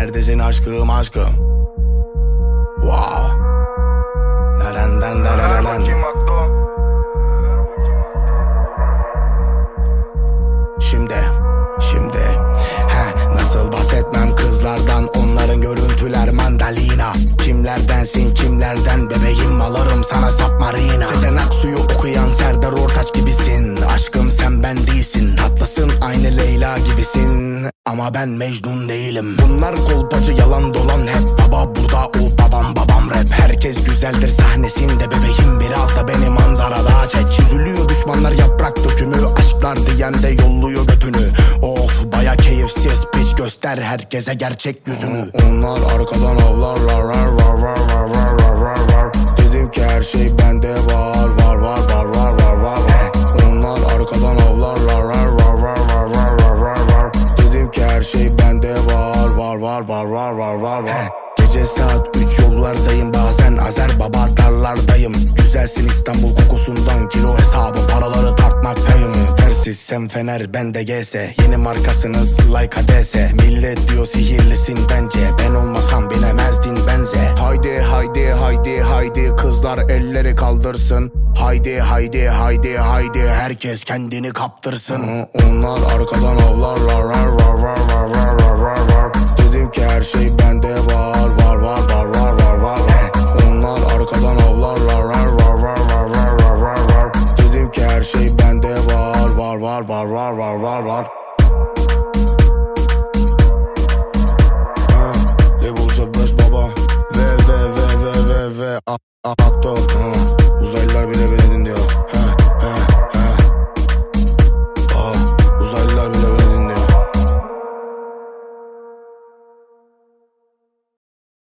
neredesin aşkım aşkım? Wow. Nereden nereden? Şimdi nasıl bahsetmem kızlardan, onların görüntüler mandalina. Kimlerdensin kimlerden bebeğim, alırım sana submarina. Sezen Aksu'yu okuyan Serdar Ortaç gibisin. Aşkım sen ben değilsin, tatlısın aynı Leyla gibisin. Ama ben Mecnun değilim. Bunlar kolpacı yalan dolan hep. Baba burada o babam rap. Herkes güzeldir sahnesinde bebeğim, biraz da beni manzarada çek. Üzülüyor düşmanlar yaprak dökümü, aşklar diyen de yolluyor götünü. Of baya keyifsiz piç, göster herkese gerçek yüzünü. Onlar arkadan avlarlar rar var var var var var var var. Dedim ki her şey bende var var var var var var var. Onlar arkadan avlarlar rar var var var var var var var. Dedim ki her şey bende var var var var var var var var. Gece saat 3 yollardayım, bazen Azer Baba darlardayım. Güzelsin İstanbul kokusundan, kilo hesabı paraları tartmaktayım. Tersiz sen Fener ben de GS, yeni markasınız like ADS. Millet diyor sihirlisin bence, ben olmasam bilemezdin benze. Haydi haydi haydi haydi kızlar elleri kaldırsın. Haydi haydi haydi haydi herkes kendini kaptırsın. Onlar arkadan avlarlar rar var var var var var var var. Dedim ki her şey bende var var var var var var var. Onlar arkadan avlarlar rar var var var var var var var. Dedim ki her şey bende var var var var var var var var. Level 5 baba ve aktor.